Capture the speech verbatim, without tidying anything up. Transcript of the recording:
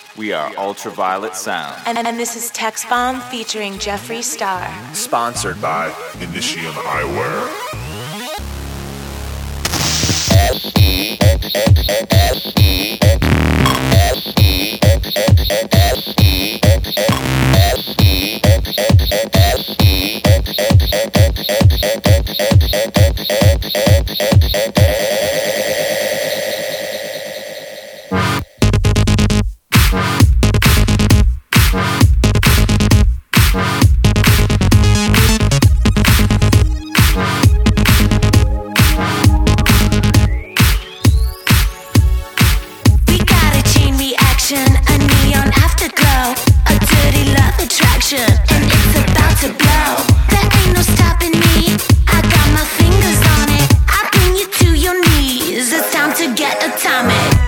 We are Ultraviolet Sound. And, and this is Tex Bomb featuring Jeffree Star. Sponsored by Initium Eyewear. And it's about to blow. There ain't no stopping me. I got my fingers on it. I bring you to your knees. It's time to get atomic.